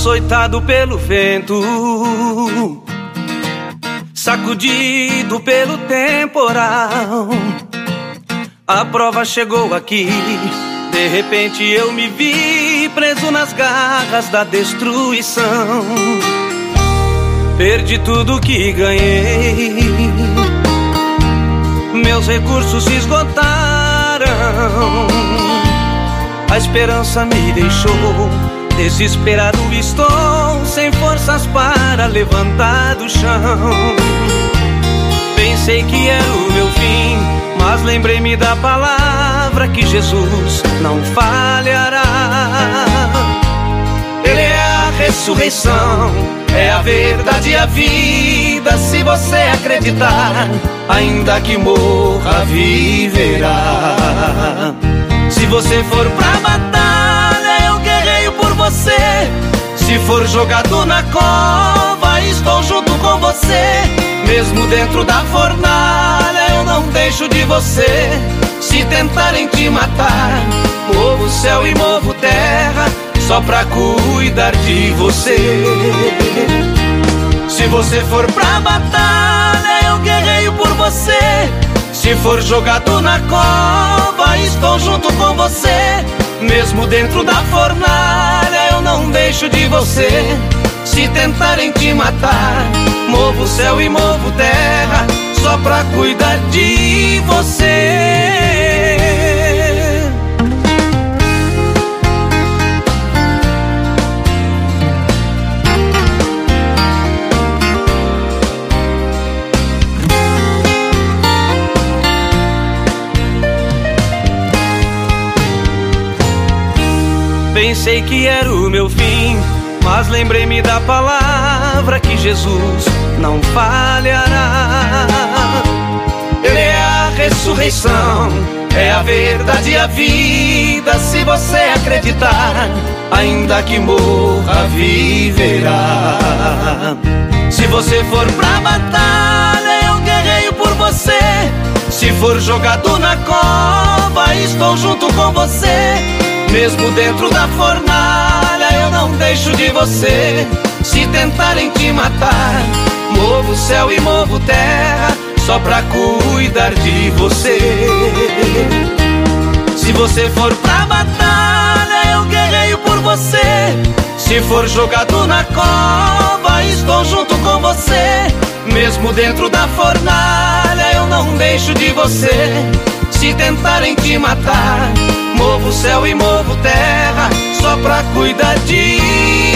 açoitado pelo vento, sacudido pelo temporal. A prova chegou aqui, de repente eu me vi preso nas garras da destruição. Perdi tudo que ganhei, meus recursos se esgotaram. A esperança me deixou, desesperado estou, sem forças para levantar do chão. Pensei que era o meu fim, mas lembrei-me da palavra que Jesus não falhará. Ele é a ressurreição, é a verdade e a vida. Se você acreditar, ainda que morra, viverá. Se você for pra batalha, eu guerreio por você. Se for jogado na cova, estou junto com você. Mesmo dentro da fornalha, eu não deixo de você. Se tentarem te matar, movo céu e movo terra, só pra cuidar de você. Se você for pra batalha, eu guerreio por você. Se for jogado na cova, estou junto com você. Mesmo dentro da fornalha, eu não deixo de você. Se tentarem te matar, movo céu e movo terra, só pra cuidar de você. Pensei que era o meu fim, mas lembrei-me da palavra que Jesus não falhará. Ele é a ressurreição, é a verdade e a vida. Se você acreditar, ainda que morra, viverá. Se você for pra batalha, eu guerreio por você. Se for jogado na cova, estou junto com você. Mesmo dentro da fornalha, eu não deixo de você. Se tentarem te matar, movo céu e movo terra, só pra cuidar de você. Se você for pra batalha, eu guerreio por você. Se for jogado na cova, estou junto com você. Mesmo dentro da fornalha, eu não deixo de você. Se tentarem te matar, movo céu e movo terra, só pra cuidar de